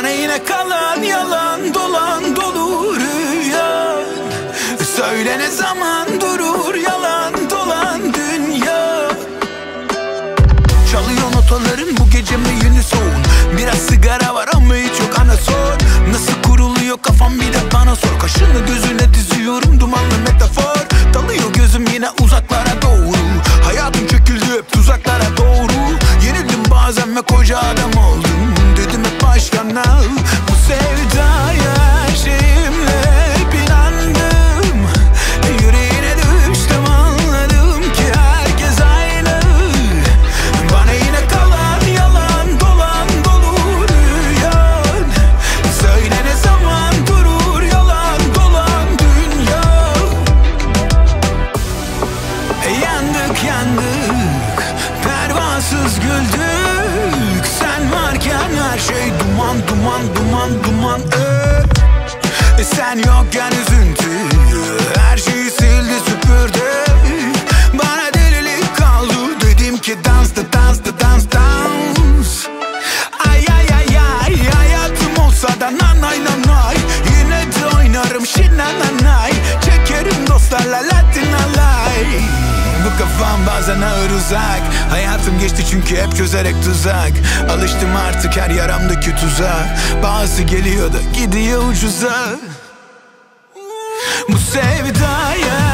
Bana yine kalan yalan dolan dolu rüya. Söyle ne zaman durur yalan dolan dünya. Çalıyor notaların bu gece mi unison? Biraz sigara var ama hiç yok anasor. Nasıl kuruluyor kafam bir de bana sor. Kaşını gözüne diziyorum dumanlı metafor. Dalıyor gözüm yine uzaklara doğru. Hayatım çekildi hep tuzaklara doğru. Yenildim bazen ve koca adam oldum. Dedim hep başkana. Bu sevdaya her şeyimle hep inandım. Yüreğine düştüm anladım ki herkes aynı. Bana yine kalan yalan dolan dolu rüya. Söyle ne zaman durur yalan dolan dünya. Yandık yandık, pervasız güldük. Sen varken her şey duman duman duman duman. Sen yokken üzüntü her şeyi sildi süpürdü. Bana delilik kaldı, dedim ki dans da dans da dans dans. Ay ay ay ay, hayatım olsa da nanay nanay. Yine de oynarım şinananay. Çekerim dostlarla Latin alay. Bu kafam bazen ağır uzak. Hayatım geçti çünkü hep çözerek tuzak. Alıştım artık her yaramdaki tuzağa. Bazı geliyor da gidiyor ucuza. Bu sevdaya